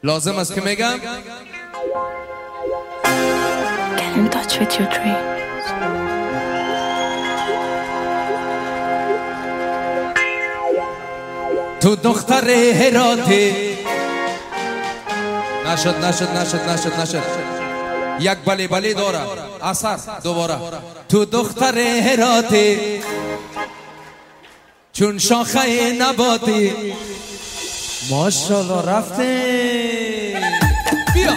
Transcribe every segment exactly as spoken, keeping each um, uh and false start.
لازم است که میگم Get in touch with your dreams. تو دختر هراتی نشد نشد نشد نشد نشد یک بلی بلی داره اثر دوباره تو دختر هراتی چون شاخه نباتی ماشالله رفته بیا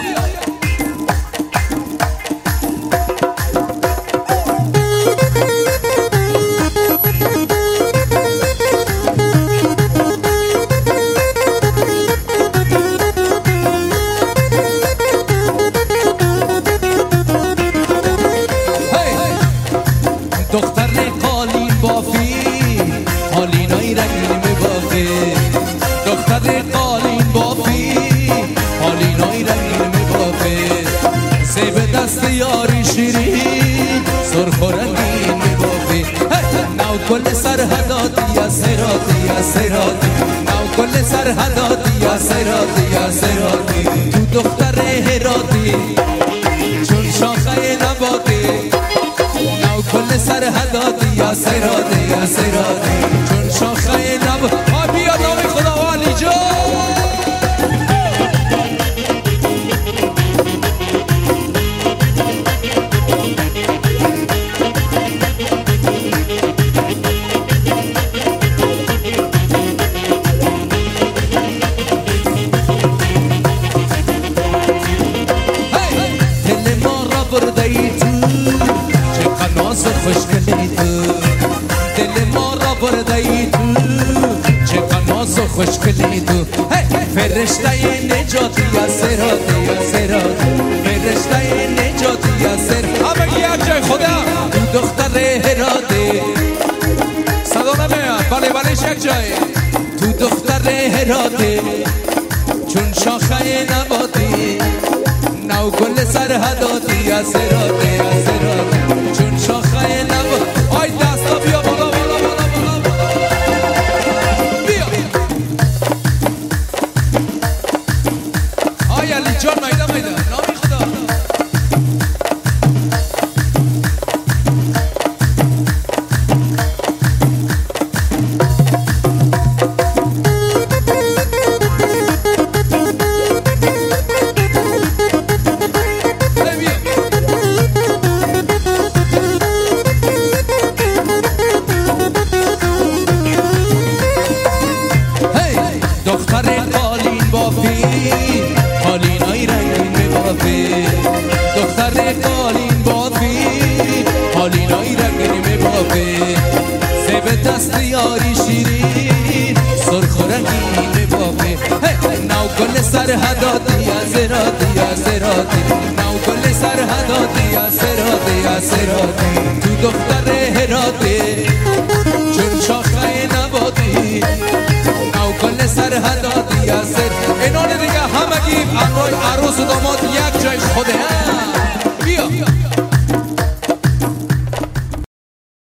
دختر قالین بافی حالینای رنگین میبافی دختر قالین بافی حالینای رنگین میبافی زیب دست یاری شیرین سرخ و رنگین میبافی نو کل سرحداتی یا سراتی یا سراتی نو کل سرحداتی یا سراتی یا سراتی تو دختر هراتی چون شاخه نباتی کل سرحداتی یا سراتی یا سراتی چون شاخه نب ها بیا نام خدا والی جو دل ما را بردهی تو خوشگلی تو دل ما را بردهی تو چه ناز و خوشگلی تو فرشته نجاتی یا سراتی یا سراتی فرشته نجاتی یا سراتی همه یک جای خدا تو دختر هراتی صدا نمیاد بله بلش یک جای تو دختر هراتی چون شاخه نباتی نو گل سرحداتی یا سراتی یا سراتی چون شاخه نباتی آی دستا بیا بالا بالا بالا بالا بیا آی علی جان میده میده نامی خدا دختر قالین بافی حالینای رنگین میبافی دختر قالین بافی حالینای رنگین میبافی زیب دست یاری شیرین سرخ و رنگین میبافی نو کل سرحداتی یا سراتی یا سراتی نو کل سرحداتی یا سراتی یا سراتی تو دختر هراتی چون شاخه نباتی کل سرحداتی یا سر اینان دیگه همگی انواع عروس و داماد یک جای خوده هم